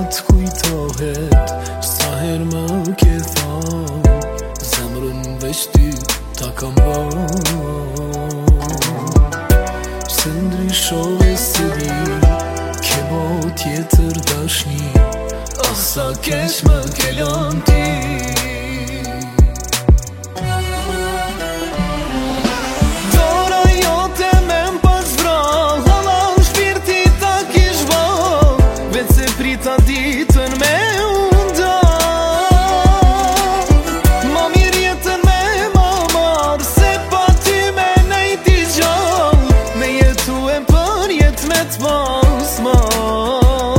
t'kujtohet sa her më ke thon, zemrën veç ty ta kam von. Se ndryshove se di, ke bo tjetër dashni, ah sa keq më ke lën ti. Dora jote me m'pas vra, halal shpirti ta kish vo, veç se prita ditën me unda. Ma mirë jetën me ma marë, se pa ty me nejti gjallë, me jetu e për jet me t'pas marë.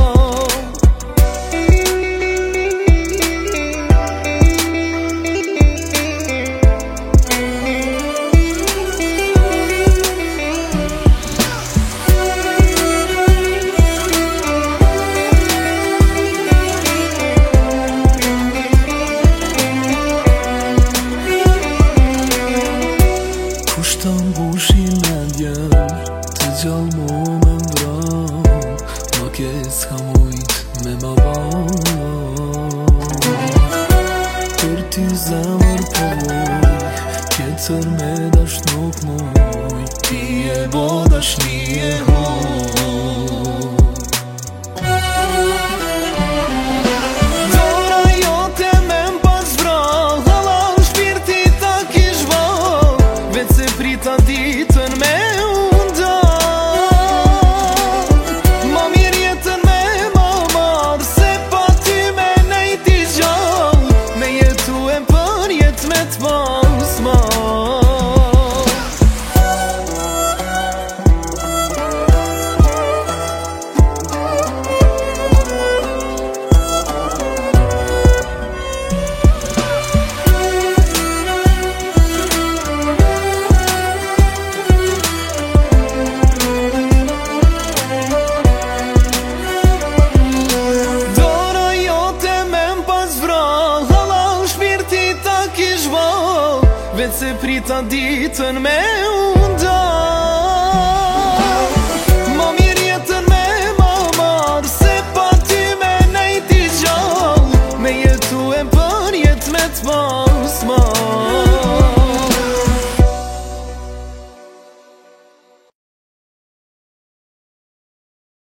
Ta mbushi mendjen, të gjallë mu me mbra, ma ke s'ka mujt me ma ban. Për ty zemër po muj, tjetër me dash nuk muj, ti e bo dashni e huj. Dora jote me m'pas vra, halal shpirti ta kish vo, veç se prita ditën me unda. Ma mirë jetën me ma marë, se pa ty me nejti gjallë, me jetu e për jet me t'pas marë. Veç se prita ditën me unda. Ma mirë jetën me ma marë, se pa ty me nejti gjallë, me jetu e për jet me t'pas.